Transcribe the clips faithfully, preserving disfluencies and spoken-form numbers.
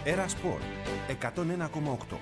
Έρα Σπορ εκατόν ένα κόμμα οκτώ.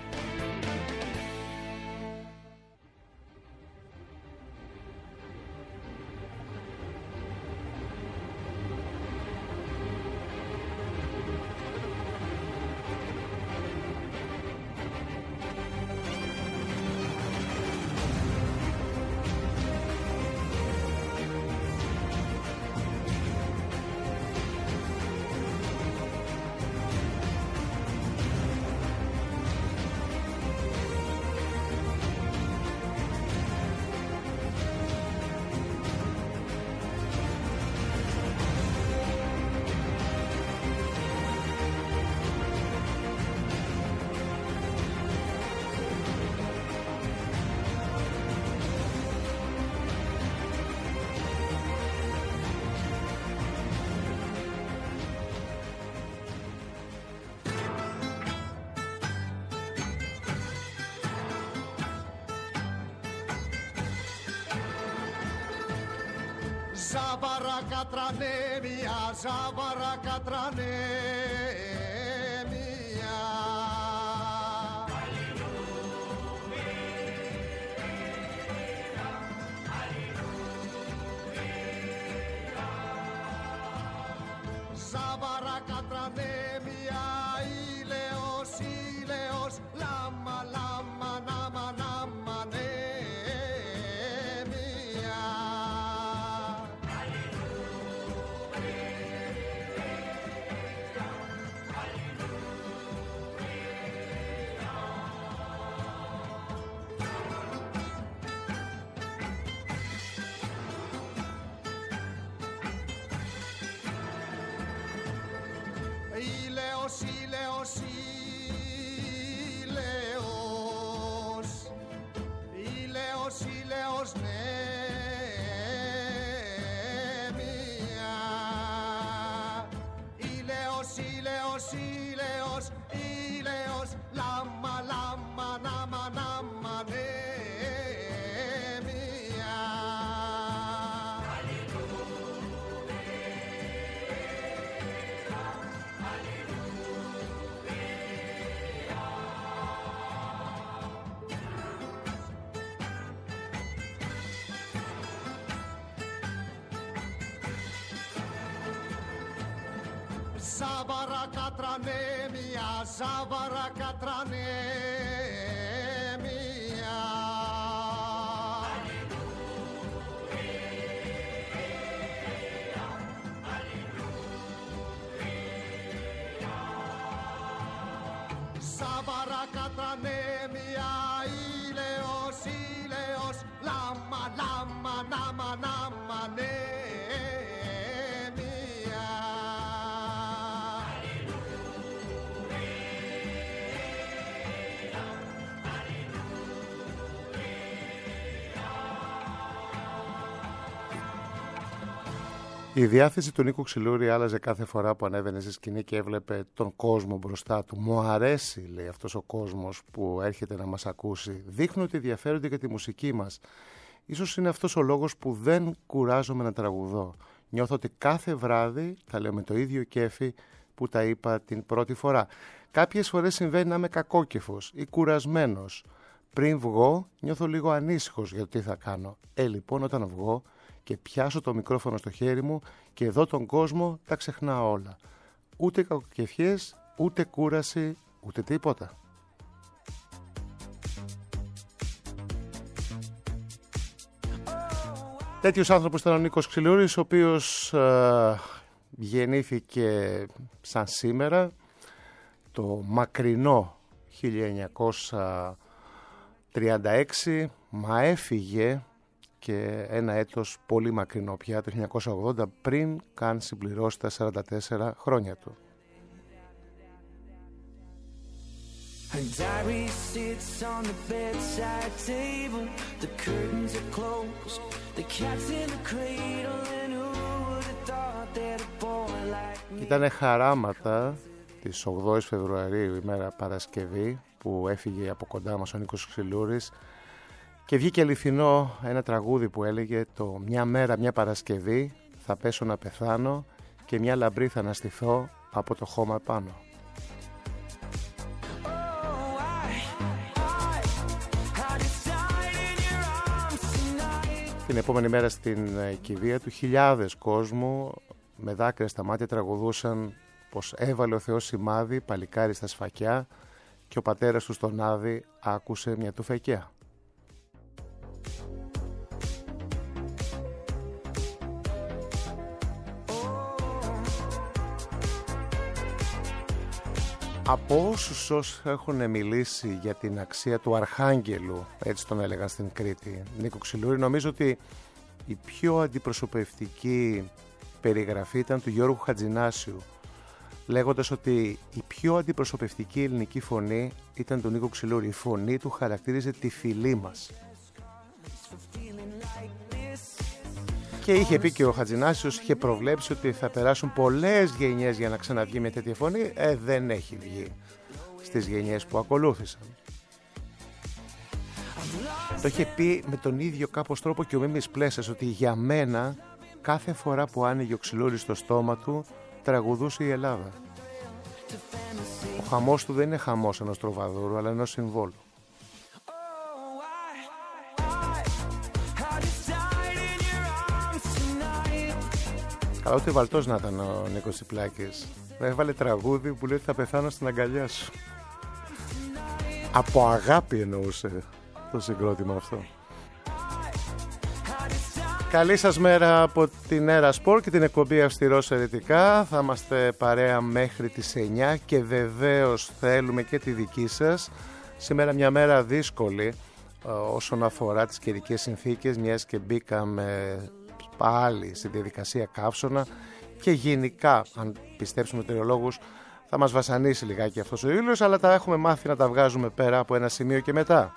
Ζάβαρα κατρανέμια, ζάβαρα κατρανέμια. Ζάβαρα κατρανέμια, ήλαιος, ήλαιος, λάμα, λάμα, νάμα, νάμα, νέμια. Ήλαιος, ήλαιος, ήλαιος, ήλαιος, ήλαιος, νέμια. Ήλαιος, ήλαιος, ήλαιος, ήλαιος, λάμα, λάμα, νάμα, νάμα, νέμια. Ζάβαρα κατρανέμια, ζάβαρα κατρανέμια. Ζάβαρα κατρανέμια, ήλαιος, ήλαιος, λάμα, λάμα, νάμα, νάμα, νέμια. Η διάθεση του Νίκου Ξυλούρη άλλαζε κάθε φορά που ανέβαινε στη σκηνή και έβλεπε τον κόσμο μπροστά του. Μου αρέσει, λέει, αυτός ο κόσμος που έρχεται να μας ακούσει. Δείχνω ότι ενδιαφέρονται για τη μουσική μας. Ίσως είναι αυτός ο λόγος που δεν κουράζομαι να τραγουδώ. Νιώθω ότι κάθε βράδυ θα λέω με το ίδιο κέφι που τα είπα την πρώτη φορά. Κάποιες φορές συμβαίνει να είμαι κακόκεφος ή κουρασμένος. Πριν βγω νιώθω λίγο ανήσυχος για το τι θα κάνω. Ε, λοιπόν, όταν βγω και πιάσω το μικρόφωνο στο χέρι μου και δω τον κόσμο, τα ξεχνάω όλα. Ούτε κακοκεφιές, ούτε κούραση, ούτε τίποτα. Τέτοιος άνθρωπος ήταν ο Νίκος Ξυλούρης, ο οποίος ε, γεννήθηκε σαν σήμερα, το μακρινό χίλια εννιακόσια τριάντα έξι, μα έφυγε και ένα έτος πολύ μακρινό πια, το χίλια εννιακόσια ογδόντα, πριν καν συμπληρώσει τα σαράντα τέσσερα χρόνια του. Her diary sits on the bedside table. The curtains are closed. The cat's in the cradle. And who would have thought that a boy like me. Ήτανε χαράματα της ογδόης Φεβρουαρίου, ημέρα Παρασκευή, που έφυγε από κοντά μας ο Νίκος Ξυλούρης και βγήκε αληθινό ένα τραγούδι που έλεγε το «Μια μέρα, μια Παρασκευή θα πέσω να πεθάνω και μια λαμπρή θα αναστηθώ από το χώμα πάνω». Την επόμενη μέρα στην κηδεία του χιλιάδες κόσμου με δάκρυα στα μάτια τραγουδούσαν πως έβαλε ο Θεός σημάδι, παλικάρι στα σφακιά, και ο πατέρας του στον Άδη άκουσε μια τουφεκιά. Από όσους όσους έχουν μιλήσει για την αξία του Αρχάγγελου, έτσι τον έλεγαν στην Κρήτη, Νίκο Ξυλούρη, νομίζω ότι η πιο αντιπροσωπευτική περιγραφή ήταν του Γιώργου Χατζηνάσιου, λέγοντας ότι η πιο αντιπροσωπευτική ελληνική φωνή ήταν του Νίκο Ξυλούρη. Η φωνή του χαρακτήριζε τη φυλή μας. Και είχε πει και ο Χατζηνάσιος, είχε προβλέψει ότι θα περάσουν πολλές γενιές για να ξαναβγεί με τέτοια φωνή. Ε, δεν έχει βγει στις γενιές που ακολούθησαν. Το είχε πει με τον ίδιο κάπως τρόπο και ο Μίμης Πλέσσας, ότι για μένα κάθε φορά που άνοιγε ο Ξυλούρης στο στόμα του τραγουδούσε η Ελλάδα. Ο χαμός του δεν είναι χαμός ενός τροβαδούρου, αλλά ενός συμβόλου. Καλά, ούτε βαλτός να ήταν ο Νίκος Τσιπλάκης. Έβαλε τραγούδι που λέει ότι θα πεθάνω στην αγκαλιά σου. Από αγάπη εννοούσε το συγκρότημα αυτό. Καλή σας μέρα από την Έρα Σπορ και την εκπομπή Αυστηρός Αιρετικά. Θα είμαστε παρέα μέχρι τις εννιά και βεβαίως θέλουμε και τη δική σας. Σήμερα μια μέρα δύσκολη όσον αφορά τις καιρικές συνθήκες, μιας και μπήκαμε πάλι στη διαδικασία καύσωνα και γενικά, αν πιστέψουμε μετεωρολόγους, θα μας βασανίσει λιγάκι αυτός ο ήλιος, αλλά τα έχουμε μάθει να τα βγάζουμε πέρα από ένα σημείο και μετά.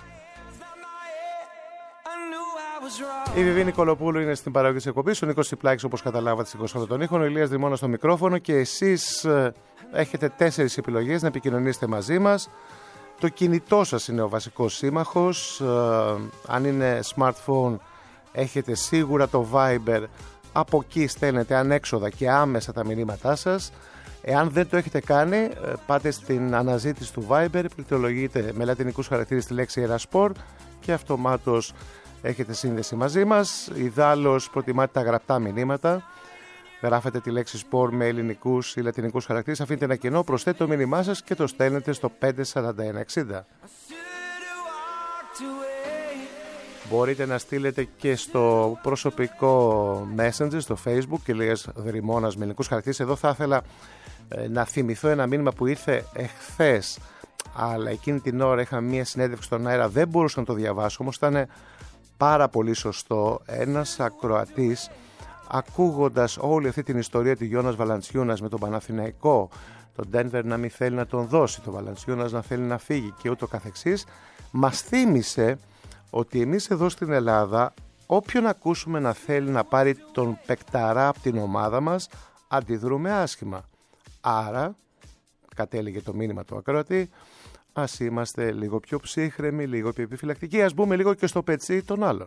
Η Βιβί Νικολοπούλου είναι στην παραγωγή της εκπομπής, ο Νίκος Τσιπλάκης, όπως καταλάβατε, σηκώσατε τον ήχο, ο Ηλίας Δρυμώνας στο μικρόφωνο και εσείς έχετε τέσσερις επιλογές να επικοινωνήσετε μαζί μας. Το κινητό σας είναι ο βασικός σύμμαχος, αν είναι smartphone έχετε σίγουρα το Viber, από εκεί στέλνετε ανέξοδα και άμεσα τα μηνύματά σας. Εάν δεν το έχετε κάνει, πάτε στην αναζήτηση του Viber, πληκτρολογείτε με λατινικούς χαρακτήρες τη λέξη Ερασπορ και αυτομάτως έχετε σύνδεση μαζί μας. Ιδάλλως προτιμάτε τα γραπτά μηνύματα, γράφετε τη λέξη Sport με ελληνικούς ή λατινικούς χαρακτήρες, αφήνετε ένα κενό, προσθέτετε το μήνυμά σας και το στέλνετε στο πέντε σαράντα ένα εξήντα. Μπορείτε να στείλετε και στο προσωπικό Messenger, στο Facebook, και Ηλίας Δρυμώνας με ελληνικούς χαρακτήρες. Εδώ θα ήθελα ε, να θυμηθώ ένα μήνυμα που ήρθε εχθές, αλλά εκείνη την ώρα είχαμε μία συνέντευξη στον αέρα, δεν μπορούσα να το διαβάσω, όμως ήταν πάρα πολύ σωστό. Ένας ακροατής, ακούγοντας όλη αυτή την ιστορία του Γιώνας Βαλαντσιούνας με τον Παναθηναϊκό, τον Ντένβερ να μην θέλει να τον δώσει, τον Βαλαντσιούνας να θέλει να φύγει και ούτω καθεξής, μας θύμισε ότι εμείς εδώ στην Ελλάδα, όποιον ακούσουμε να θέλει να πάρει τον παικταρά από την ομάδα μας, αντιδρούμε άσχημα. Άρα, κατέληγε το μήνυμα του ακροατή, ας είμαστε λίγο πιο ψύχρεμοι, λίγο πιο επιφυλακτικοί, ας μπούμε λίγο και στο πετσί των άλλων.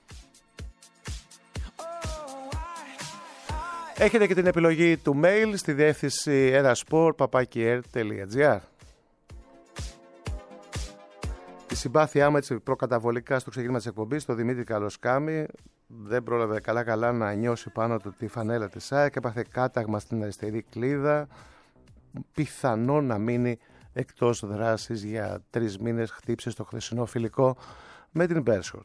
Έχετε και την επιλογή του mail στη διεύθυνση erasport παπάκι ερ τελεία τζι άρ. Η συμπάθειά μου έτσι προκαταβολικά στο ξεκίνημα της εκπομπής, το Δημήτρη Καλοσκάμη, δεν πρόλαβε καλά καλά να νιώσει πάνω του τη φανέλα της ΑΕΚ, έπαθε κάταγμα στην αριστερή κλίδα, πιθανό να μείνει εκτός δράσης για τρεις μήνες, χτύψε στο χθεσινό φιλικό με την Μπέρσχορτ.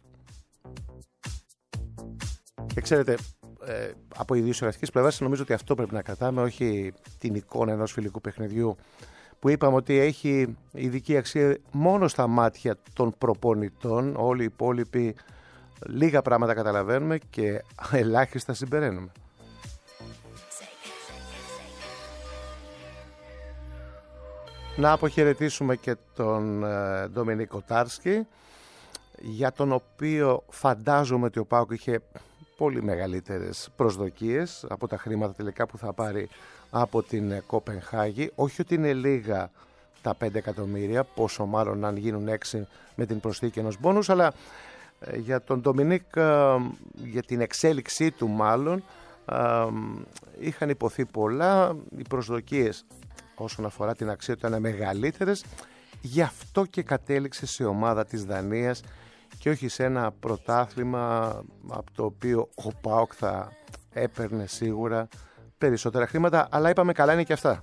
Και ξέρετε, ε, από ιδιοσιογραφικής πλευράς νομίζω ότι αυτό πρέπει να κρατάμε, όχι την εικόνα ενός φιλικού παιχνιδιού που είπαμε ότι έχει ειδική αξία μόνο στα μάτια των προπονητών. Όλοι οι υπόλοιποι λίγα πράγματα καταλαβαίνουμε και ελάχιστα συμπεραίνουμε. Να αποχαιρετήσουμε και τον ε, Ντομινίκο Τάρσκι, για τον οποίο φαντάζομαι ότι ο ΠΑΟΚ είχε πολύ μεγαλύτερες προσδοκίες από τα χρήματα τελικά που θα πάρει από την Κοπενχάγη. Όχι ότι είναι λίγα τα πέντε εκατομμύρια, πόσο μάλλον αν γίνουν έξι με την προσθήκη ενός μπόνους, αλλά ε, για τον Ντομινίκ, ε, για την εξέλιξή του μάλλον, ε, είχαν υποθεί πολλά, οι προσδοκίες όσον αφορά την αξία του ήταν μεγαλύτερες, γι' αυτό και κατέληξε σε ομάδα της Δανίας και όχι σε ένα πρωτάθλημα από το οποίο ο ΠΑΟΚ θα έπαιρνε σίγουρα περισσότερα χρήματα, αλλά είπαμε καλά είναι και αυτά.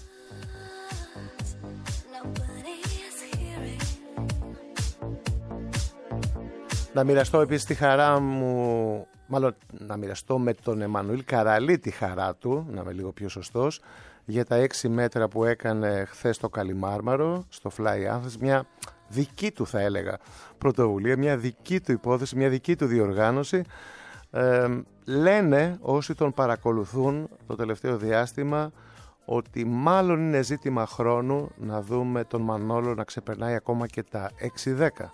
Να μοιραστώ επίσης τη χαρά μου, μάλλον να μοιραστώ με τον Εμμανουήλ Καραλή τη χαρά του, να είμαι λίγο πιο σωστός, για τα έξι μέτρα που έκανε χθες στο Καλιμάρμαρο, στο Fly Athens, μια δική του θα έλεγα πρωτοβουλία, μια δική του υπόθεση, μια δική του διοργάνωση. Ε, λένε όσοι τον παρακολουθούν το τελευταίο διάστημα ότι μάλλον είναι ζήτημα χρόνου να δούμε τον Μανόλο να ξεπερνάει ακόμα και τα έξι δέκα.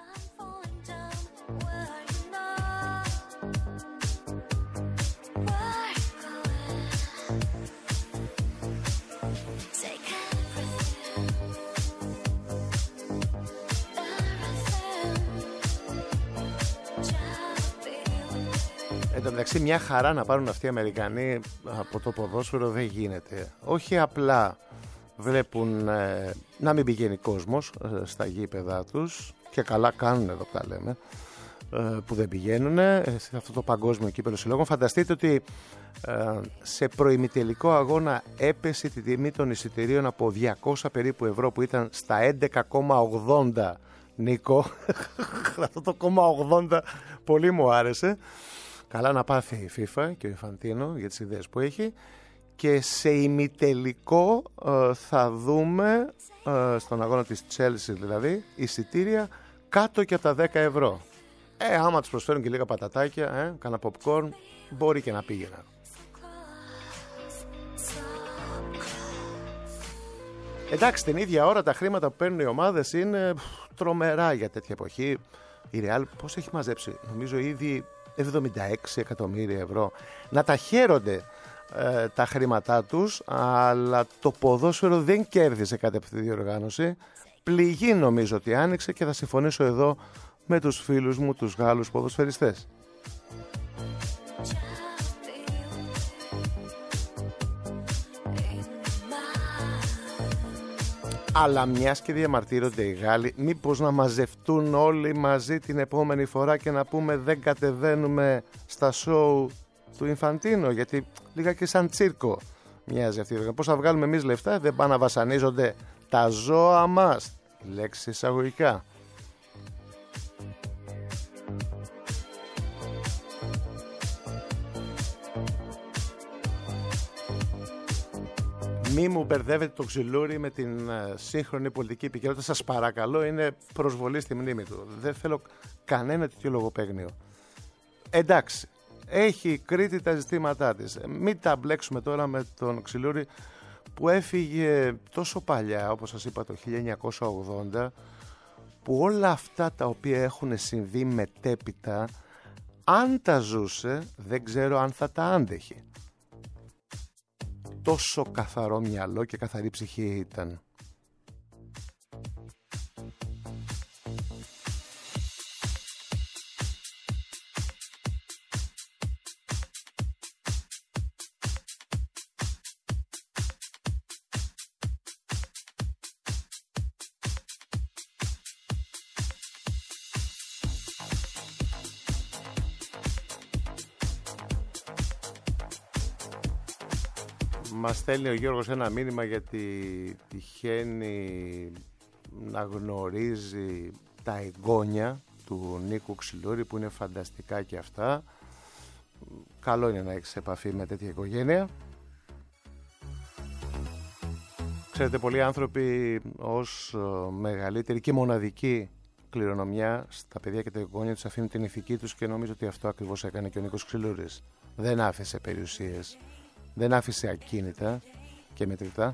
Εν τω μεταξύ μια χαρά να πάρουν αυτοί οι Αμερικανοί από το ποδόσφαιρο δεν γίνεται. Όχι απλά βλέπουν ε, να μην πηγαίνει κόσμος ε, στα γήπεδα τους και καλά κάνουν εδώ που τα λέμε ε, που δεν πηγαίνουν ε, σε αυτό το παγκόσμιο κύπελλο συλλόγων. Φανταστείτε ότι ε, σε προημιτελικό αγώνα έπεσε τη τιμή των εισιτηρίων από διακόσια περίπου ευρώ που ήταν στα έντεκα κόμμα ογδόντα. Νίκο, αυτό το κόμμα ογδόντα πολύ μου άρεσε. Καλά να πάθει η FIFA και ο Ιφαντίνο για τις ιδέες που έχει. Και σε ημιτελικό ε, θα δούμε ε, στον αγώνα της Chelsea δηλαδή εισιτήρια κάτω και από τα δέκα ευρώ. Ε, άμα τους προσφέρουν και λίγα πατατάκια, ε, κάνα popcorn, μπορεί και να πήγαινα. Εντάξει, την ίδια ώρα τα χρήματα που παίρνουν οι ομάδες είναι τρομερά για τέτοια εποχή. Η Real πώς έχει μαζέψει, νομίζω ήδη εβδομήντα έξι εκατομμύρια ευρώ. Να τα χαίρονται ε, τα χρήματά τους, αλλά το ποδόσφαιρο δεν κέρδισε κάτι από τη διοργάνωση. Πληγή νομίζω ότι άνοιξε και θα συμφωνήσω εδώ με τους φίλους μου, τους Γάλλους ποδοσφαιριστές. Αλλά μιας και διαμαρτύρονται οι Γάλλοι, μήπως να μαζευτούν όλοι μαζί την επόμενη φορά και να πούμε δεν κατεβαίνουμε στα σοου του Ινφαντίνο, γιατί λίγα και σαν τσίρκο μοιάζει αυτή. Πώς θα βγάλουμε εμείς λεφτά, δεν πάνε να βασανίζονται τα ζώα μας. Η λέξη εισαγωγικά. Μη μου μπερδεύετε το ξυλούρι με την uh, σύγχρονη πολιτική επικαιρότητα. Σας παρακαλώ, είναι προσβολή στη μνήμη του. Δεν θέλω κανένα τέτοιο λογοπαίγνιο. Εντάξει, έχει Κρήτη τα ζητήματά της. Μην τα μπλέξουμε τώρα με τον ξυλούρι που έφυγε τόσο παλιά, όπως σας είπα το χίλια εννιακόσια ογδόντα, που όλα αυτά τα οποία έχουν συμβεί μετέπειτα, αν τα ζούσε, δεν ξέρω αν θα τα άντεχε. Τόσο καθαρό μυαλό και καθαρή ψυχή ήταν. Μας στέλνει ο Γιώργος ένα μήνυμα γιατί τυχαίνει να γνωρίζει τα εγγόνια του Νίκου Ξυλούρη που είναι φανταστικά και αυτά. Καλό είναι να έχεις επαφή με τέτοια οικογένεια. Ξέρετε, πολλοί άνθρωποι ως μεγαλύτερη και μοναδική κληρονομιά στα παιδιά και τα εγγόνια τους αφήνουν την ηθική τους και νομίζω ότι αυτό ακριβώς έκανε και ο Νίκος Ξυλούρης. Δεν άφησε περιουσίες. Δεν άφησε ακίνητα και μετρητά.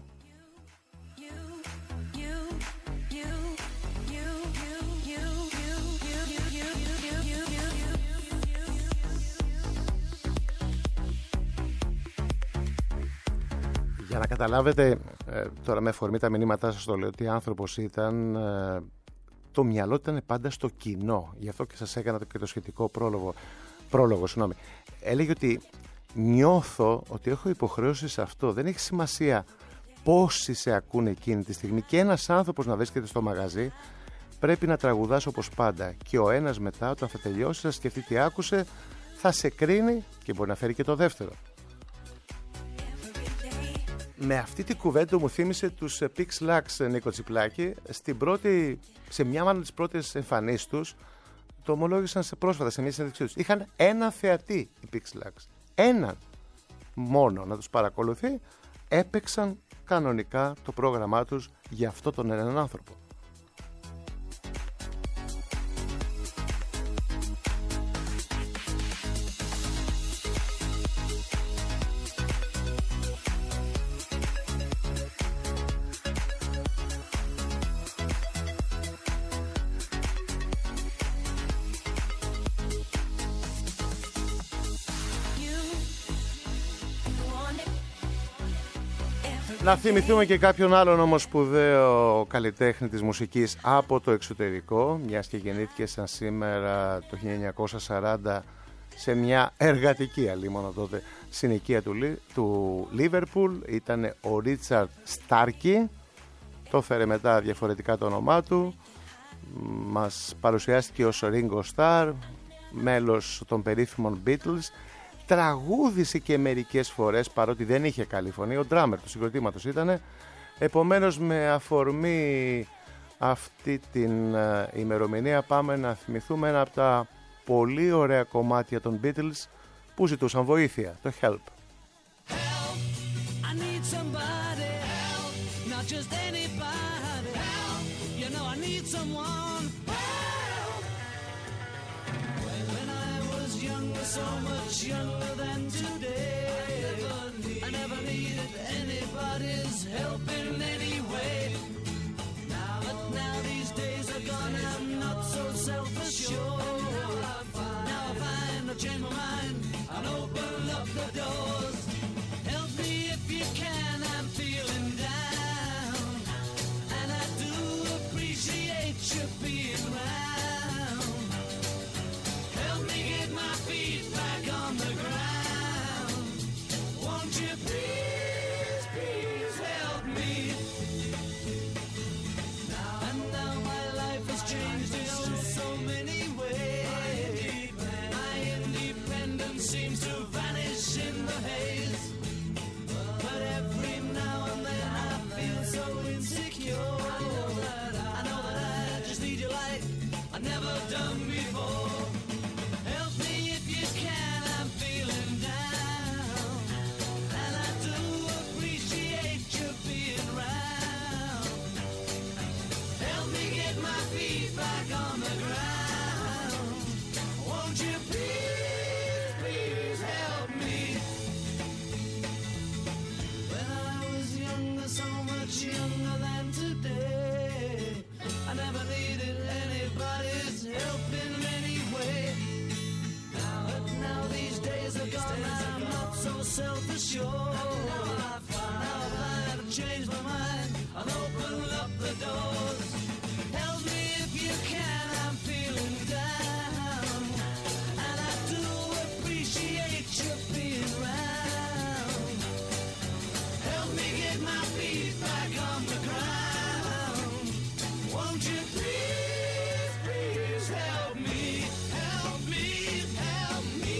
Για να καταλάβετε, ε, τώρα με αφορμή τα μηνύματά σας το λέω, τι άνθρωπος ήταν, ε, το μυαλό ήταν πάντα στο κοινό. Γι' αυτό και σας έκανα και το σχετικό πρόλογο, πρόλογο συγγνώμη. Έλεγε ότι νιώθω ότι έχω υποχρέωση σε αυτό. Δεν έχει σημασία πόσοι σε ακούνε εκείνη τη στιγμή. Και ένας άνθρωπος να βρίσκεται στο μαγαζί πρέπει να τραγουδάς όπως πάντα και ο ένας μετά όταν θα τελειώσει θα σκεφτεί τι άκουσε, θα σε κρίνει και μπορεί να φέρει και το δεύτερο. Με αυτή την κουβέντα μου θύμισε τους Pix Lux, Νίκο Τσιπλάκη. Στην πρώτη, σε μια μάλλον τις πρώτες εμφανίσεις τους, το ομολόγησαν σε πρόσφατα σε μια συνέντευξή τους. Είχαν ένα θεατή οι Pix Lux. Έναν μόνο να τους παρακολουθεί. Έπαιξαν κανονικά το πρόγραμμά τους για αυτό τον έναν άνθρωπο. Να θυμηθούμε και κάποιον άλλον όμως σπουδαίο καλλιτέχνη της μουσικής από το εξωτερικό, μιας και γεννήθηκε σαν σήμερα το χίλια εννιακόσια σαράντα σε μια εργατική αλίμονο τότε συνοικία του, του Λίβερπουλ. Ήταν ο Ρίτσαρντ Στάρκι, το φέρε μετά διαφορετικά το όνομά του, μας παρουσιάστηκε ως Ringo Starr, μέλος των περίφημων Beatles. Τραγούδισε και μερικές φορές, παρότι δεν είχε καλή φωνή, ο ντράμερ του συγκροτήματος ήτανε. Επομένως, με αφορμή αυτή την uh, ημερομηνία πάμε να θυμηθούμε ένα από τα πολύ ωραία κομμάτια των Beatles που ζητούσαν βοήθεια, το Help. Help, I need somebody, help, not just anybody, help, you know I need someone, help. When I was younger, so much younger than today, I never, need, I never needed anybody's help in any way. Now, but now these days are gone, I'm not so self-assured. Now I find I've changed my mind and open up the doors. Help me if you can, I'm feeling down, and I do appreciate you being round. Help me get my feet back on the ground. Won't you please, please help me? Now and now my life has changed in oh so many ways. My independence seems to vanish in the haze. But every now and then I feel so insecure. I know that I, I know that I just need your light. I've never done before. Help me if you can, I'm feeling down, and I do appreciate you being round. Help me get my feet back on the ground. Won't you please, please help me? When I was younger, so much younger than today, I never needed anybody's help in any way. Now, but now these days are gone, I'm not so self-assured. Now I've had to change my mind and open up the doors. Help me if you can, I'm feeling down, and I do appreciate you being round. Help me get my feet back on the ground. Won't you please, please help me, help me, help me.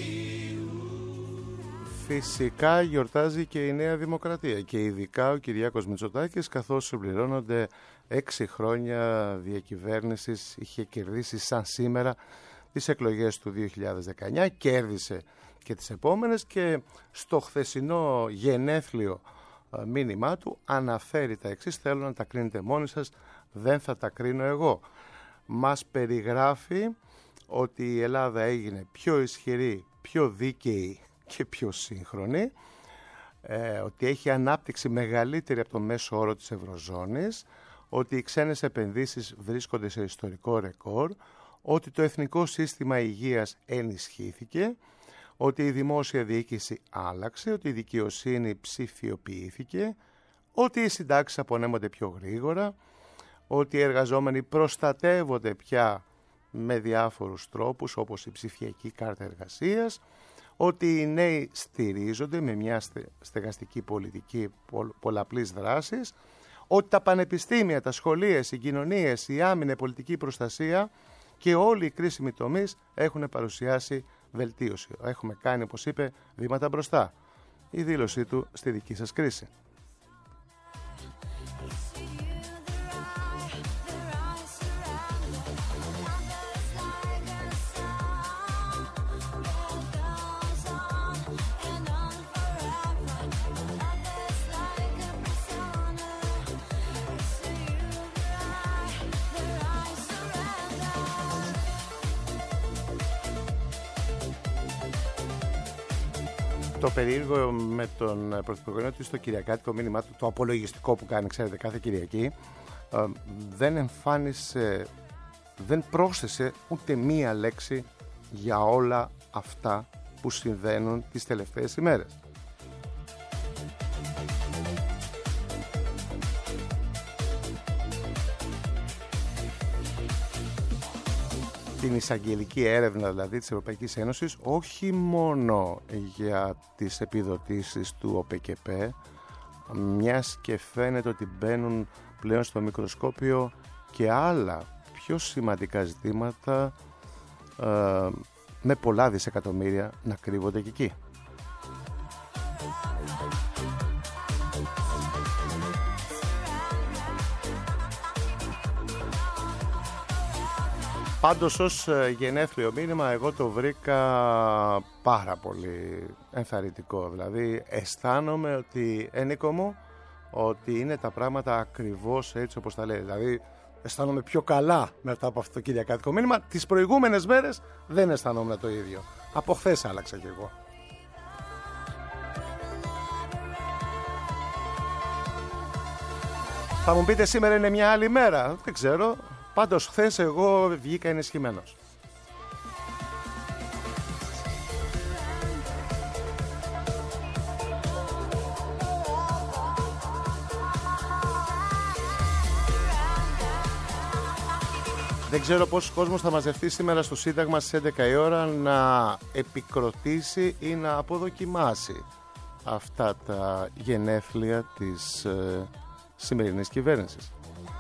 Φυσικά γιορτάζει και η Νέα Δημοκρατία και ειδικά ο Κυριάκος Μητσοτάκης, καθώς συμπληρώνονται έξι χρόνια διακυβέρνησης. Είχε κερδίσει σαν σήμερα τις εκλογές του δύο χιλιάδες δεκαεννιά, κέρδισε και τις επόμενες και στο χθεσινό γενέθλιο μήνυμά του αναφέρει τα εξής: θέλω να τα κρίνετε μόνοι σας, δεν θα τα κρίνω εγώ. Μας περιγράφει ότι η Ελλάδα έγινε πιο ισχυρή, πιο δίκαιη και πιο σύγχρονη, ε, ότι έχει ανάπτυξη μεγαλύτερη από το μέσο όρο της Ευρωζώνης, ότι οι ξένες επενδύσεις βρίσκονται σε ιστορικό ρεκόρ, ότι το εθνικό σύστημα υγείας ενισχύθηκε, ότι η δημόσια διοίκηση άλλαξε, ότι η δικαιοσύνη ψηφιοποιήθηκε, ότι οι συντάξεις απονέμονται πιο γρήγορα, ότι οι εργαζόμενοι προστατεύονται πια με διάφορους τρόπους όπως η ψηφιακή κάρτα εργασίας, ότι οι νέοι στηρίζονται με μια στεγαστική πολιτική πολλαπλής δράσης, ότι τα πανεπιστήμια, τα σχολεία, οι συγκοινωνίες, η άμυνα, η πολιτική προστασία και όλοι οι κρίσιμοι τομείς έχουν παρουσιάσει βελτίωση. Έχουμε κάνει, όπως είπε, βήματα μπροστά. Η δήλωσή του στη δική σας κρίση. Το περίεργο με τον Πρωθυπουργό είναι ότι στο κυριακάτικο μήνυμα του, το απολογιστικό που κάνει, ξέρετε, κάθε Κυριακή, ε, δεν εμφάνισε, δεν πρόσθεσε ούτε μία λέξη για όλα αυτά που συμβαίνουν τις τελευταίες ημέρες. Την εισαγγελική έρευνα δηλαδή της Ευρωπαϊκής Ένωσης, όχι μόνο για τις επιδοτήσεις του ΟΠΕΚΕΠ, μιας και φαίνεται ότι μπαίνουν πλέον στο μικροσκόπιο και άλλα πιο σημαντικά ζητήματα ε, με πολλά δισεκατομμύρια να κρύβονται και εκεί. Πάντως ως γενέθλιο μήνυμα εγώ το βρήκα πάρα πολύ ενθαρρυντικό. Δηλαδή αισθάνομαι ότι, Ενίκο μου, ότι είναι τα πράγματα ακριβώς έτσι όπως τα λέει. Δηλαδή αισθάνομαι πιο καλά μετά από αυτό το κυριακάτικο μήνυμα. Τις προηγούμενες μέρες δεν αισθανόμουν το ίδιο. Από χθες άλλαξα κι εγώ. Θα μου πείτε σήμερα είναι μια άλλη μέρα. Δεν ξέρω. Πάντως χθες εγώ βγήκα ενισχυμένος. Δεν ξέρω πόσος κόσμος θα μαζευτεί σήμερα στο Σύνταγμα στις έντεκα η ώρα να επικροτήσει ή να αποδοκιμάσει αυτά τα γενέθλια της ε, σημερινής κυβέρνησης.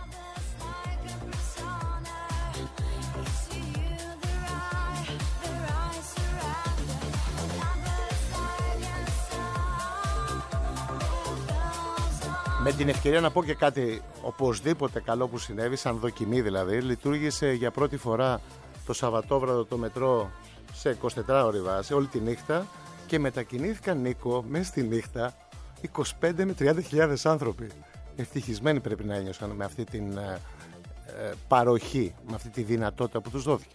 Με την ευκαιρία να πω και κάτι οπωσδήποτε καλό που συνέβη, σαν δοκιμή δηλαδή. Λειτουργήσε για πρώτη φορά το Σαββατόβραδο το μετρό σε εικοσιτετράωρη βάση, όλη τη νύχτα, και μετακινήθηκαν, Νίκο, μέσα στη νύχτα είκοσι πέντε με τριάντα χιλιάδες άνθρωποι. Ευτυχισμένοι πρέπει να ένιωσαν με αυτή την ε, ε, παροχή, με αυτή τη δυνατότητα που τους δόθηκε.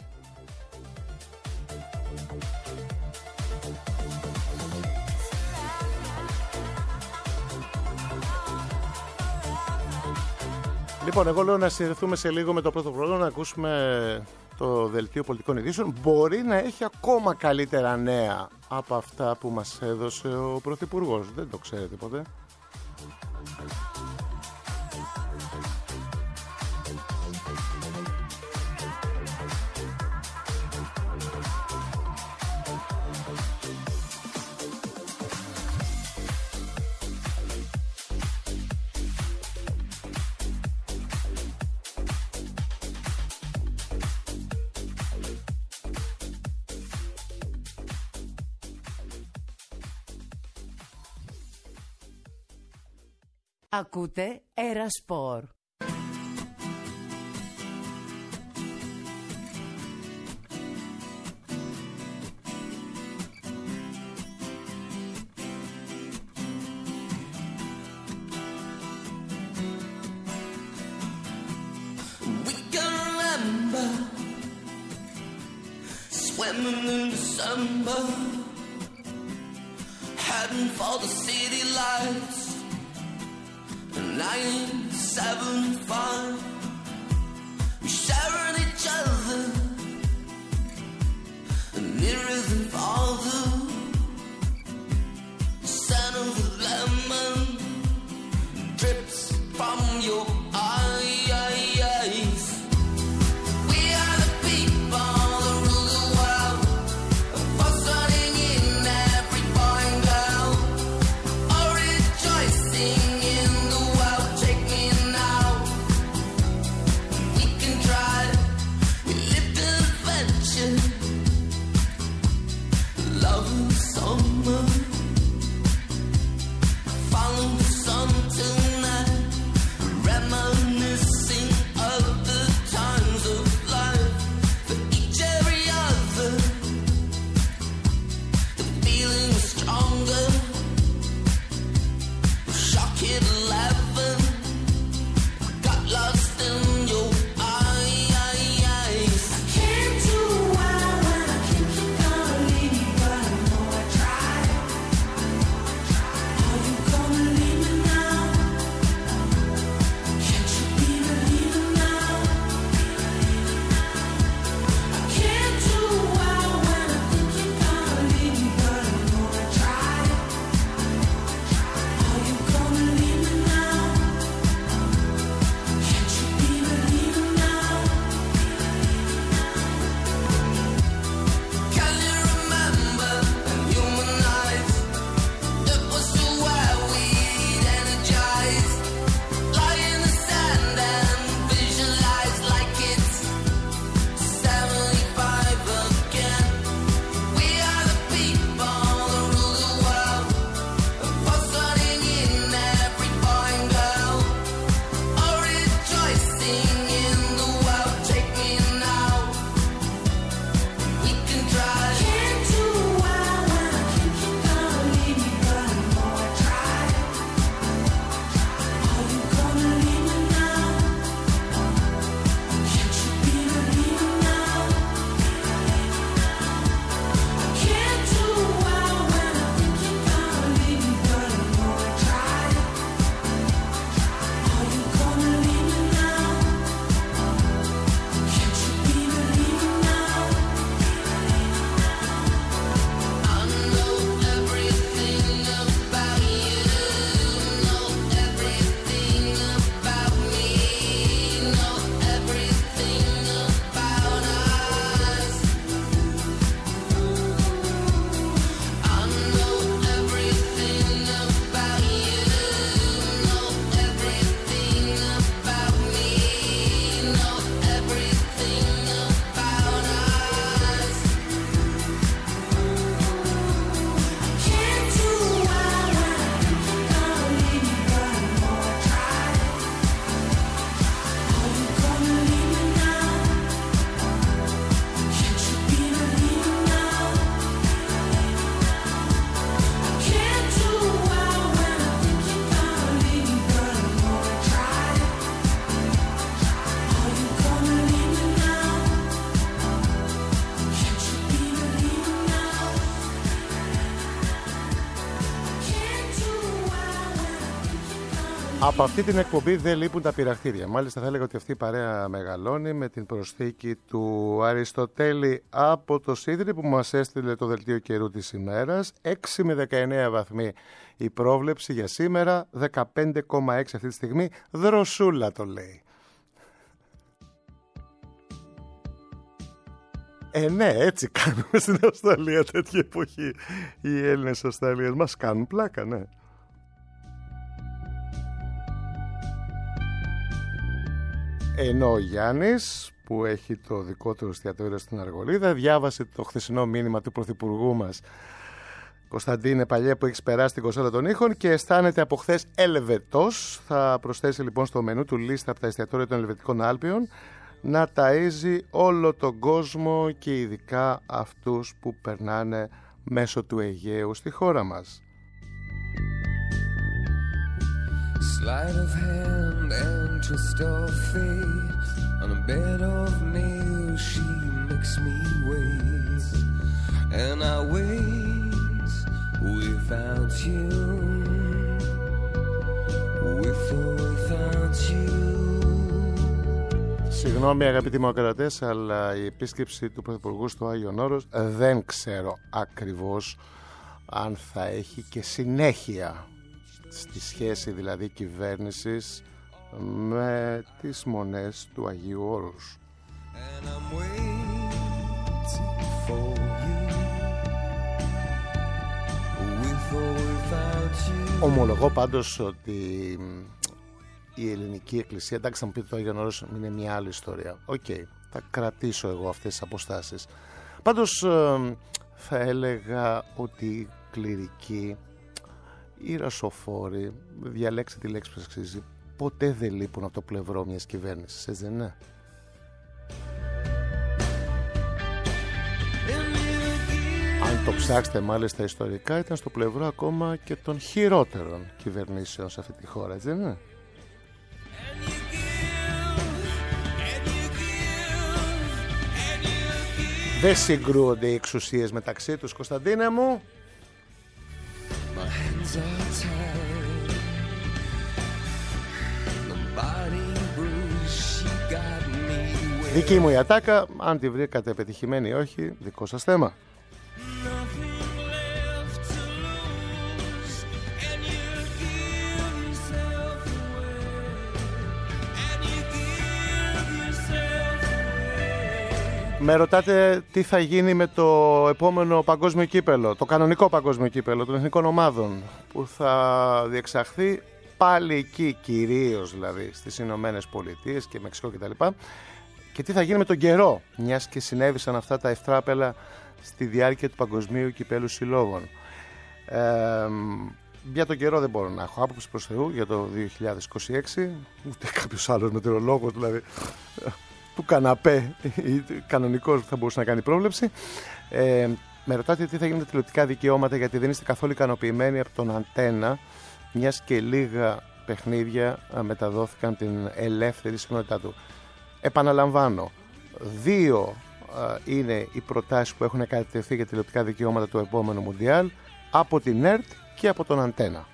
Λοιπόν, εγώ λέω να συνδεθούμε σε λίγο με το πρώτο πρόγραμμα, να ακούσουμε το δελτίο πολιτικών ειδήσεων. Μπορεί να έχει ακόμα καλύτερα νέα από αυτά που μας έδωσε ο Πρωθυπουργός. Δεν το ξέρετε ποτέ. Ακούτε Ερασπορ. Swimming in December, heading for the city lights. Nine, seven, five. We sharing each other, nearer than farther. Scent of the lemon drips from your eyes. We are the people that rule the world, for starting in every boy and girl, all rejoicing in the world. Take me Από αυτή την εκπομπή δεν λείπουν τα πειραχτήρια. Μάλιστα θα έλεγα ότι αυτή η παρέα μεγαλώνει με την προσθήκη του Αριστοτέλη από το Σίδρι που μας έστειλε το δελτίο καιρού της ημέρας. έξι με δεκαεννέα βαθμοί η πρόβλεψη για σήμερα, δεκαπέντε κόμμα έξι αυτή τη στιγμή. Δροσούλα το λέει. Ε, ναι, έτσι κάνουμε στην Αυστραλία τέτοια εποχή. Οι Έλληνες Αυστραλίες μας κάνουν πλάκα, ναι. Ενώ ο Γιάννης, που έχει το δικό του εστιατόριο στην Αργολίδα, διάβασε το χθεσινό μήνυμα του Πρωθυπουργού μας, Κωνσταντίνε Παλιέ, που έχει περάσει την κονσόλα των ήχων και αισθάνεται από χθες ελβετός. Θα προσθέσει λοιπόν στο μενού του λίστα από τα εστιατόρια των Ελβετικών Άλπιων να ταΐζει όλο τον κόσμο και ειδικά αυτούς που περνάνε μέσω του Αιγαίου στη χώρα μας. Sleight of hand and twist of fate. On a bed of nails she makes me wait. And I wait without you. With or without you. Συγγνώμη αγαπητοί μου ακροατές, αλλά η επίσκεψη του Πρωθυπουργού στο Άγιον Όρος δεν ξέρω ακριβώς αν θα έχει και συνέχεια στη σχέση δηλαδή κυβέρνησης με τις μονές του Αγίου Όρους. Ομολογώ πάντως ότι η ελληνική εκκλησία, εντάξει θα μου πείτε το Άγιον Όρος είναι μια άλλη ιστορία. Οκ, okay, θα κρατήσω εγώ αυτές τις αποστάσεις. Πάντως θα έλεγα ότι η κληρική, οι ρασοφόροι, διαλέξτε τη λέξη που σας αξίζει, ποτέ δεν λείπουν από το πλευρό μιας κυβέρνησης, έτσι δεν είναι? Αν το ψάξετε μάλιστα ιστορικά, ήταν στο πλευρό ακόμα και των χειρότερων κυβερνήσεων σε αυτή τη χώρα, έτσι δεν είναι? Δεν συγκρούονται οι εξουσίες μεταξύ τους, Κωνσταντίνε μου. Δική μου η ατάκα, αν τη βρήκατε επιτυχημένη ή όχι, δικό σας θέμα. Με ρωτάτε τι θα γίνει με το επόμενο παγκόσμιο κύπελο, το κανονικό παγκόσμιο κύπελο των εθνικών ομάδων που θα διεξαχθεί πάλι εκεί, κυρίως δηλαδή στις Ηνωμένες Πολιτείες και Μεξικό κτλ. Και τι θα γίνει με τον καιρό, μιας και συνέβησαν αυτά τα ευτράπελα στη διάρκεια του παγκοσμίου κυπέλου συλλόγων. Ε, για τον καιρό δεν μπορώ να έχω άποψη προς Θεού για το δύο χιλιάδες είκοσι έξι, ούτε κάποιος άλλος μετεωρολόγος δηλαδή του καναπέ ή κανονικός που θα μπορούσε να κάνει πρόβλεψη. Ε, με ρωτάτε τι θα γίνει με τα τηλεοπτικά δικαιώματα, γιατί δεν είστε καθόλου ικανοποιημένοι από τον Αντένα, μιας και λίγα παιχνίδια μεταδόθηκαν την ελεύθερη συχνότητά του. Επαναλαμβάνω, δύο α, είναι οι προτάσεις που έχουν κατατεθεί για τηλεοπτικά δικαιώματα του επόμενου Μουντιάλ από την ΕΡΤ και από τον Αντένα.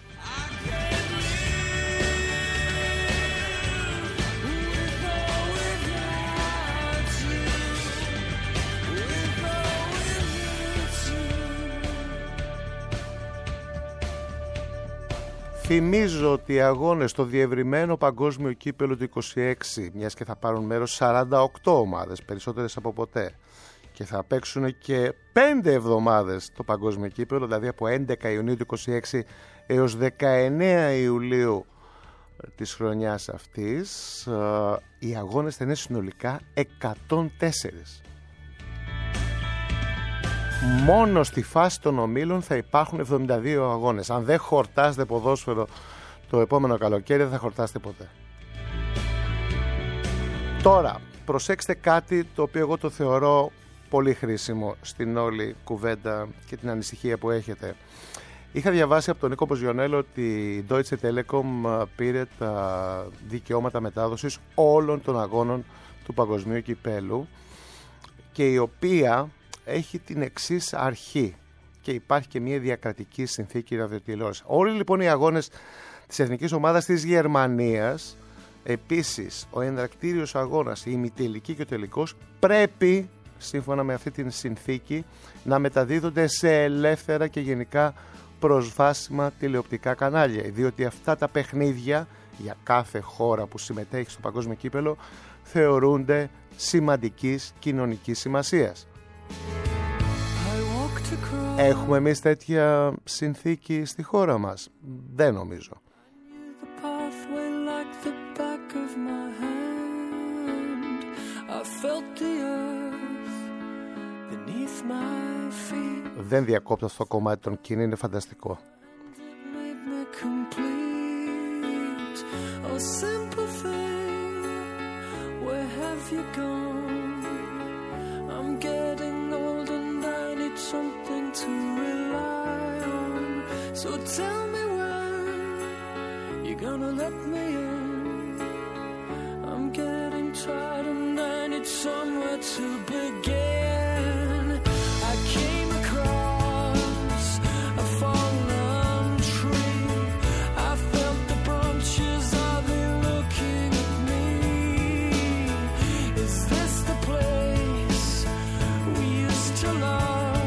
Θυμίζω ότι οι αγώνες στο διευρυμένο παγκόσμιο κύπελο του είκοσι έξι, μιας και θα πάρουν μέρος σαράντα οκτώ ομάδες, περισσότερες από ποτέ, και θα παίξουν και πέντε εβδομάδες το παγκόσμιο κύπελο, δηλαδή από έντεκα Ιουνίου του είκοσι έξι έως δεκαεννέα Ιουλίου της χρονιάς αυτής, οι αγώνες θα είναι συνολικά εκατόν τέσσερα. Μόνο στη φάση των ομίλων θα υπάρχουν εβδομήντα δύο αγώνες. Αν δεν χορτάσετε ποδόσφαιρο το επόμενο καλοκαίρι, δεν θα χορτάσετε ποτέ. Τώρα, προσέξτε κάτι το οποίο εγώ το θεωρώ πολύ χρήσιμο στην όλη κουβέντα και την ανησυχία που έχετε. Είχα διαβάσει από τον Νίκο Ποζιονέλο ότι η Deutsche Telekom πήρε τα δικαιώματα μετάδοσης όλων των αγώνων του παγκοσμίου κυπέλου και η οποία έχει την εξής αρχή και υπάρχει και μια διακρατική συνθήκη ραδιοτηλεόραση. Όλοι λοιπόν οι αγώνες της εθνικής ομάδας της Γερμανίας. Επίσης, ο ενδρακτήριος αγώνας, η ημιτελική και ο τελικός πρέπει, σύμφωνα με αυτή την συνθήκη, να μεταδίδονται σε ελεύθερα και γενικά προσβάσιμα τηλεοπτικά κανάλια, διότι αυτά τα παιχνίδια για κάθε χώρα που συμμετέχει στο παγκόσμιο κύπελο θεωρούνται σημαντικής κοινωνικής σημασίας. Έχουμε εμείς τέτοια συνθήκη στη χώρα μας? Δεν νομίζω. Δεν διακόπτω στο κομμάτι των Keane, είναι φανταστικό. So tell me when you're gonna let me in. I'm getting tired and I need somewhere to begin. I came across a fallen tree. I felt the branches of it looking at me. Is this the place we used to love?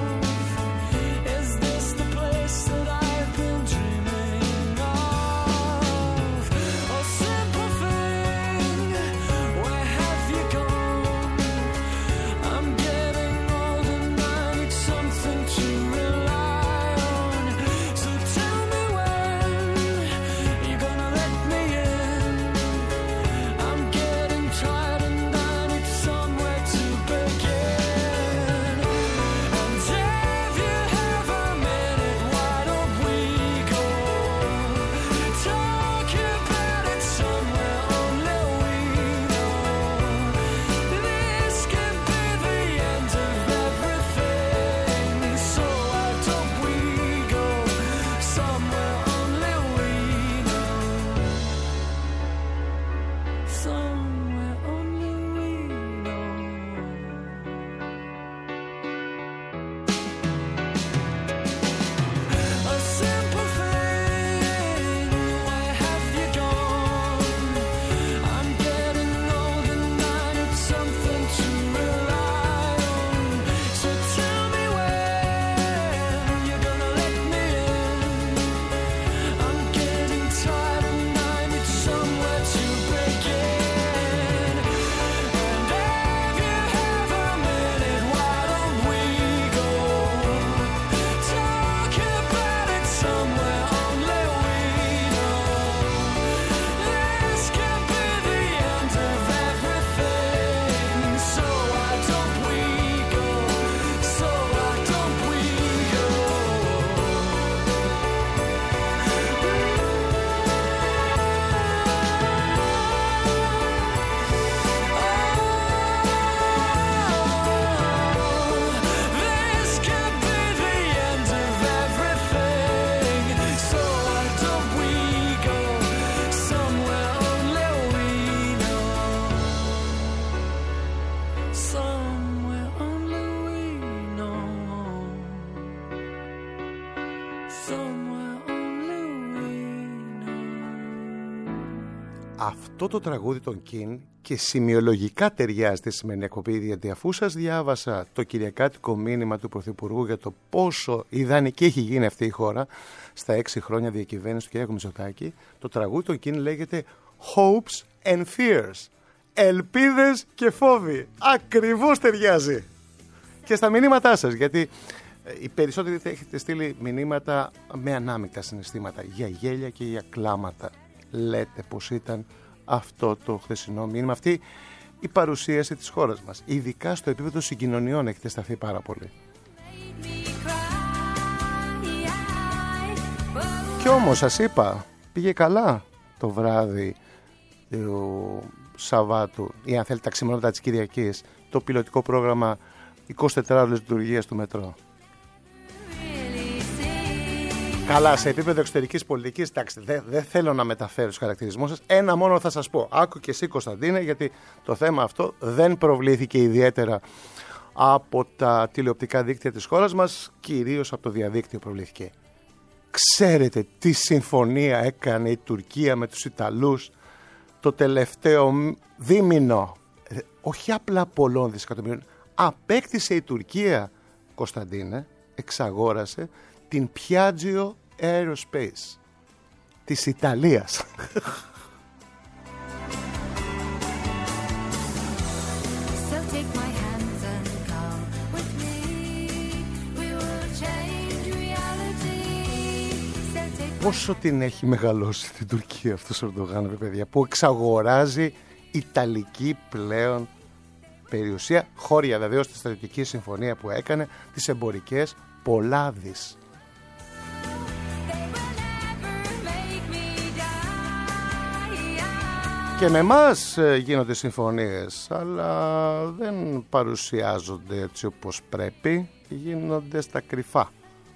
Αυτό το τραγούδι των Keane και σημειολογικά ταιριάζει στη σημερινή εκπομπή, γιατί αφού σας διάβασα το κυριακάτικο μήνυμα του Πρωθυπουργού για το πόσο ιδανική έχει γίνει αυτή η χώρα στα έξι χρόνια διακυβέρνηση του κ. Μητσοτάκη, το τραγούδι των Keane λέγεται Hopes and Fears. Ελπίδες και φόβοι. Ακριβώς ταιριάζει. Και στα μηνύματά σας, γιατί οι περισσότεροι έχετε στείλει μηνύματα με ανάμεικτα συναισθήματα, για γέλια και για κλάματα. Λέτε πως ήταν αυτό το χθεσινό μήνυμα, αυτή η παρουσίαση της χώρας μας. Ειδικά στο επίπεδο συγκοινωνιών έχετε σταθεί πάρα πολύ. Κι όμως σας είπα, πήγε καλά το βράδυ του Σαββάτου, ή αν θέλετε τα ξημερώματα της Κυριακής, το πιλωτικό πρόγραμμα εικοσιτετράωρης λειτουργίας του μετρό. Καλά, σε επίπεδο εξωτερικής πολιτικής, εντάξει, δεν δε θέλω να μεταφέρω τους χαρακτηρισμούς σας. Ένα μόνο θα σας πω. Άκου και εσύ, Κωνσταντίνε, γιατί το θέμα αυτό δεν προβλήθηκε ιδιαίτερα από τα τηλεοπτικά δίκτυα της χώρας μας, κυρίως από το διαδίκτυο προβλήθηκε. Ξέρετε τι συμφωνία έκανε η Τουρκία με τους Ιταλούς το τελευταίο δίμηνο? Ε, όχι απλά πολλών δισεκατομμυρίων. Απέκτησε η Τουρκία, Κωνσταντίνε, εξαγόρασε την Piaggio Aerospace της Ιταλίας. Πόσο την έχει μεγαλώσει την Τουρκία αυτός ο Ερντογάν, παιδιά, που εξαγοράζει Ιταλική πλέον περιουσία, χώρια βεβαίως στη στρατιωτική συμφωνία που έκανε, τις εμπορικές, πολλά δις. Και με εμάς γίνονται συμφωνίες, αλλά δεν παρουσιάζονται έτσι όπως πρέπει, γίνονται στα κρυφά.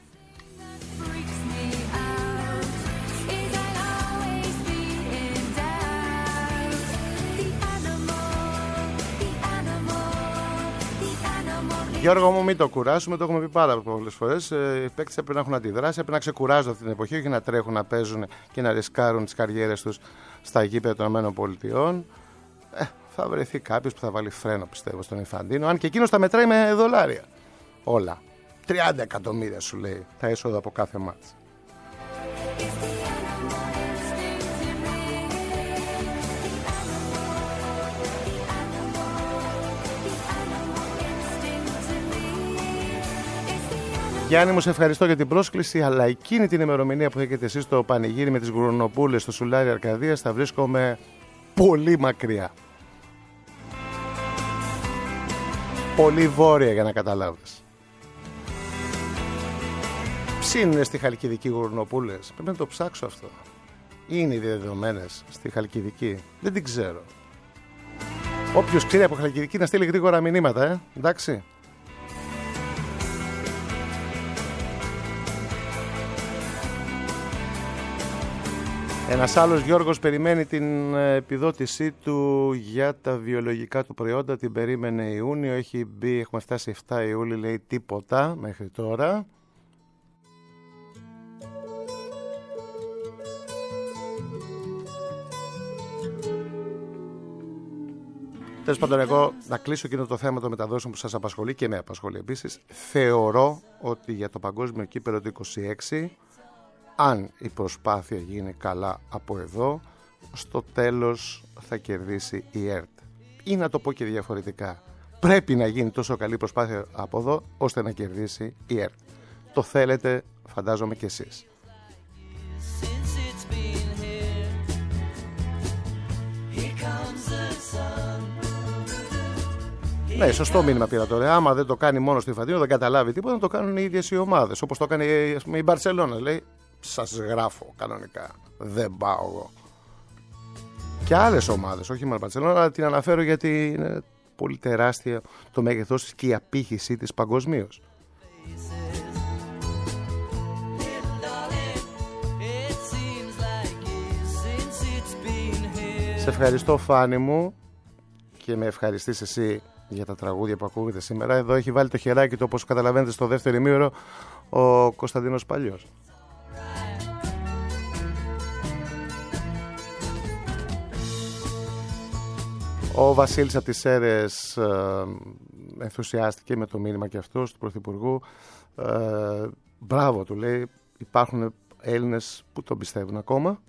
Γιώργο μου, μην το κουράσουμε, το έχουμε πει πάρα πολλές φορές. Οι παίκτες πρέπει να έχουν αντιδράσει, πρέπει να ξεκουράζουν αυτή την εποχή, όχι να τρέχουν, να παίζουν και να ρισκάρουν τις καριέρες τους στα γήπεδα των ΗΠΑ. Ε, θα βρεθεί κάποιος που θα βάλει φρένο, πιστεύω, στον Ιφαντίνο, αν και εκείνος τα μετράει με δολάρια. Όλα. τριάντα εκατομμύρια σου λέει τα έσοδα από κάθε μάτς. Γιάννη μου, σε ευχαριστώ για την πρόσκληση, αλλά εκείνη την ημερομηνία που έχετε εσείς το πανηγύρι με τις Γουρνοπούλες στο Σουλάρι Αρκαδίας θα βρίσκομαι πολύ μακριά. Πολύ βόρεια για να καταλάβεις. Ποιοι είναι στη Χαλκιδική Γουρνοπούλες? Πρέπει να το ψάξω αυτό. Είναι οι διαδεδομένες στη Χαλκιδική? Δεν την ξέρω. Όποιος ξέρει από Χαλκιδική να στείλει γρήγορα μηνύματα, ε? Εντάξει. Ένας άλλος Γιώργος περιμένει την επιδότησή του για τα βιολογικά του προϊόντα, την περίμενε Ιούνιο, έχει μπει, έχουμε φτάσει εφτά Ιούλη, λέει τίποτα μέχρι τώρα. Τέλος πάντων, εγώ να κλείσω εκείνο το θέμα των μεταδόσεων που σας απασχολεί και με απασχολεί επίσης. Θεωρώ ότι για το παγκόσμιο κύπελλο του είκοσι έξι, αν η προσπάθεια γίνει καλά από εδώ, στο τέλος θα κερδίσει η ΕΡΤ. Ή να το πω και διαφορετικά, πρέπει να γίνει τόσο καλή προσπάθεια από εδώ, ώστε να κερδίσει η ΕΡΤ. Το θέλετε, φαντάζομαι και εσείς. Ναι, σωστό μήνυμα πήρα τώρα. Άμα δεν το κάνει μόνο στο Ιφαντίνο, δεν καταλάβει τίποτα, να το κάνουν οι ίδιες οι ομάδες. Όπως το έκανε η Μπαρσελόνα, λέει. Σας γράφω κανονικά. Δεν πάω εγώ. Και άλλες ομάδες, όχι μόνο η Μπαρσελόνα, αλλά την αναφέρω γιατί είναι πολύ τεράστια το μέγεθός της και η απήχησή της παγκοσμίως. Σε ευχαριστώ, Φάνη μου, και με ευχαριστείς εσύ για τα τραγούδια που ακούγεται σήμερα. Εδώ έχει βάλει το χεράκι του, όπως καταλαβαίνετε, στο δεύτερο ημίωρο ο Κωνσταντίνος Παλιός. Ο Βασίλης από τις Σέρρες ε, ενθουσιάστηκε με το μήνυμα και αυτός του Πρωθυπουργού. Ε, μπράβο, του λέει, υπάρχουν Έλληνες που τον πιστεύουν ακόμα.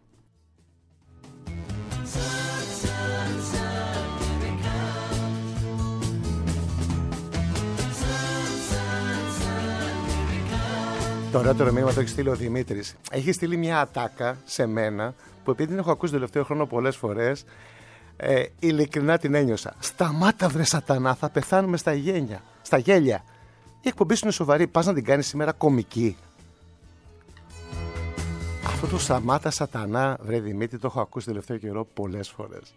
Το ωραιότερο μήνυμα το έχει στείλει ο Δημήτρης. Έχει στείλει μια ατάκα σε μένα που, επειδή την έχω ακούσει το τελευταίο χρόνο πολλές φορές, ε, ειλικρινά την ένιωσα. Σταμάτα βρε σατανά, θα πεθάνουμε στα γένια, στα γέλια. Η εκπομπή σου είναι σοβαρή, πας να την κάνεις σήμερα κομική? Αυτό το σταμάτα σατανά, βρε Δημήτρη, το έχω ακούσει το τελευταίο καιρό πολλές φορές.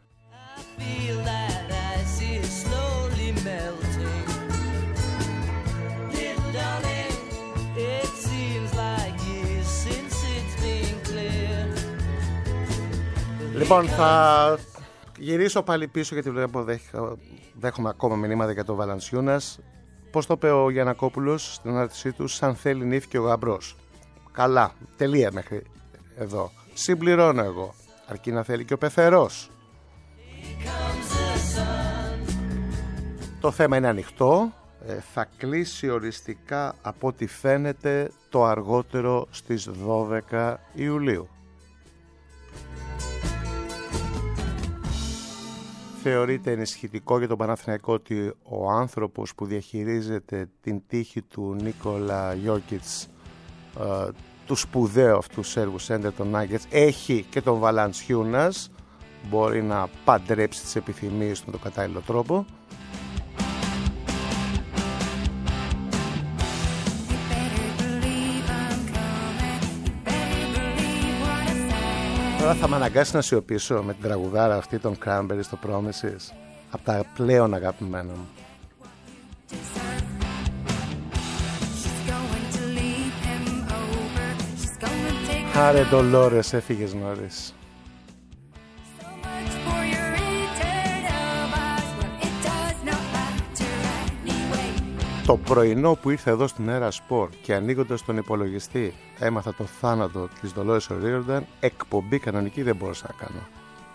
Λοιπόν, θα γυρίσω πάλι πίσω γιατί βλέπω δέχομαι ακόμα μηνύματα για το Βαλανσιούνας. Πώς το είπε ο Γιαννακόπουλος στην ανάρτησή του, σαν θέλει νύφη και ο γαμπρός. Καλά, τελεία μέχρι εδώ. Συμπληρώνω εγώ, αρκεί να θέλει και ο πεθερός. Το θέμα είναι ανοιχτό, ε, θα κλείσει οριστικά από ό,τι φαίνεται το αργότερο στις δώδεκα Ιουλίου. Θεωρείται ενισχυτικό για τον Παναθηναϊκό ότι ο άνθρωπος που διαχειρίζεται την τύχη του Νίκολα Γιόκιτς, ε, του σπουδαίου αυτού σέρβου σέντερ των Nuggets, έχει και τον Βαλαντσιούνας, μπορεί να παντρέψει τις επιθυμίες του με τον κατάλληλο τρόπο. Τώρα θα με αναγκάσει να σιωπήσω με την τραγουδάρα αυτή των Cranberries στο Promises, από τα πλέον αγαπημένα μου. Άρε Ντολόρες, έφυγες νωρίς. Το πρωινό που ήρθε εδώ στην Έρα Σπορ και ανοίγοντας τον υπολογιστή έμαθα το θάνατο της Ντολόρες O'Riordan, εκπομπή κανονική δεν μπορούσα να κάνω.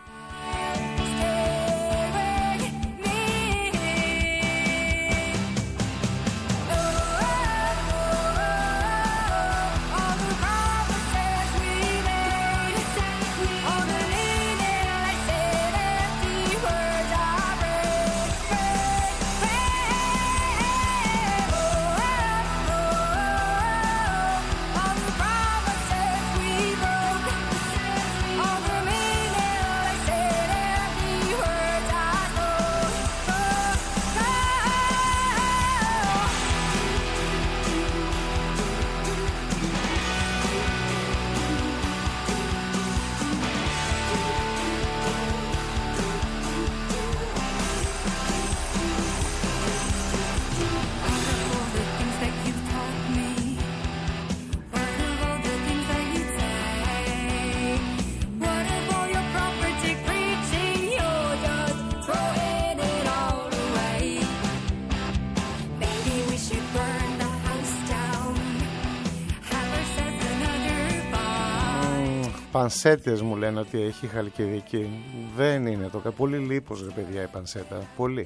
Πανσέτες μου λένε ότι έχει Χαλκιδική. Δεν είναι το. Πολύ λίπος ρε παιδιά η πανσέτα. Πολύ.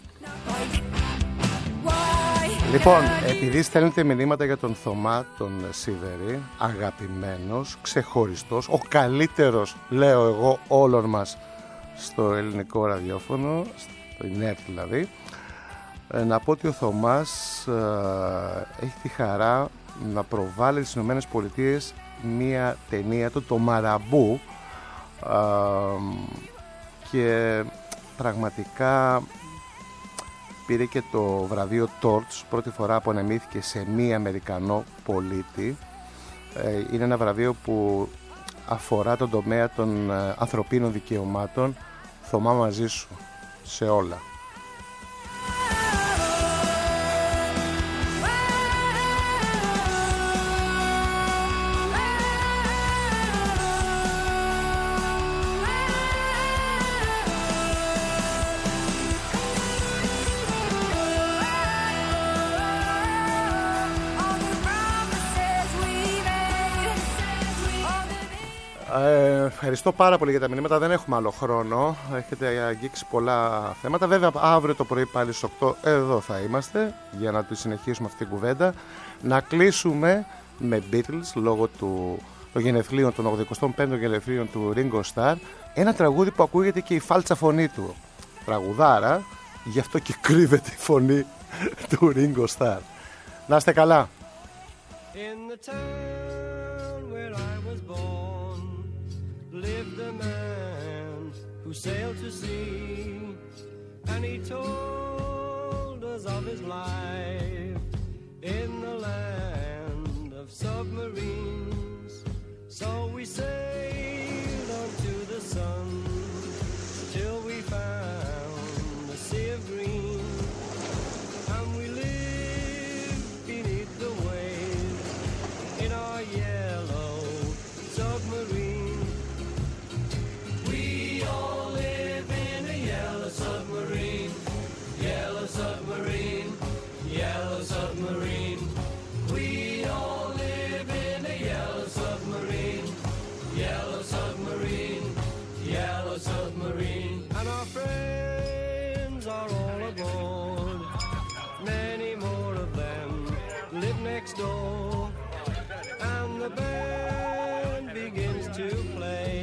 Λοιπόν, επειδή στέλνετε μηνύματα για τον Θωμά τον Σίδερη, αγαπημένος, ξεχωριστός, ο καλύτερος, λέω εγώ, όλων μας στο ελληνικό ραδιόφωνο, στο ι εν τι δηλαδή, να πω ότι ο Θωμάς ε, έχει τη χαρά να προβάλλει στις Ηνωμένες Πολιτείες μία ταινία του, το Μαραμπού, ε, και πραγματικά πήρε και το βραβείο Torch, πρώτη φορά απονεμήθηκε σε μη Αμερικανό πολίτη. Ε, είναι ένα βραβείο που αφορά τον τομέα των ε, ανθρωπίνων δικαιωμάτων. Θωμά, μαζί σου σε όλα. Ε, ευχαριστώ πάρα πολύ για τα μηνύματα. Δεν έχουμε άλλο χρόνο. Έχετε αγγίξει πολλά θέματα. Βέβαια, αύριο το πρωί πάλι στις οκτώ εδώ θα είμαστε για να τη συνεχίσουμε αυτή την κουβέντα. Να κλείσουμε με Beatles λόγω του, των γενεθλίων, των ογδοηκοστών πέμπτων γενεθλίων του Ringo Starr. Ένα τραγούδι που ακούγεται και η φάλτσα φωνή του. Τραγουδάρα, γι' αυτό και κρύβεται η φωνή του Ringo Starr. Να είστε καλά. In the town where I was born lived a man who sailed to sea, and he told us of his life in the land of submarines. So we sailed on to the sun till we found the sea of green, and we lived beneath the waves in our yellow submarine. We all live in a yellow submarine, yellow submarine, yellow friends are all aboard. Many more of them live next door, and the band begins to play.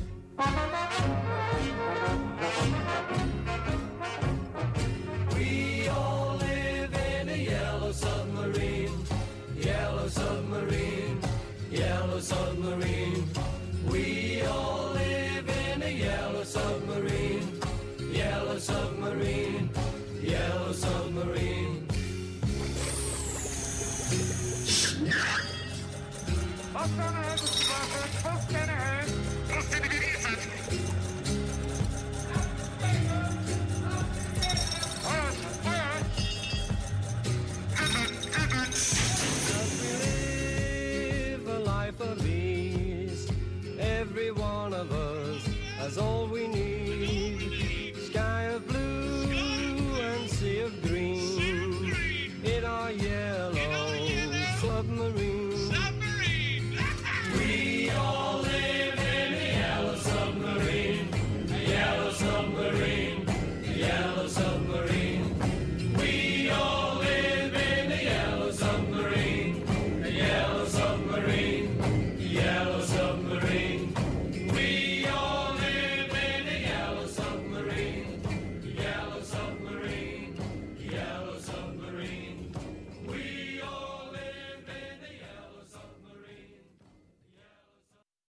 We all live in a yellow submarine, yellow submarine, yellow submarine. We all live in a yellow submarine, yellow submarine, yellow submarine. What's gonna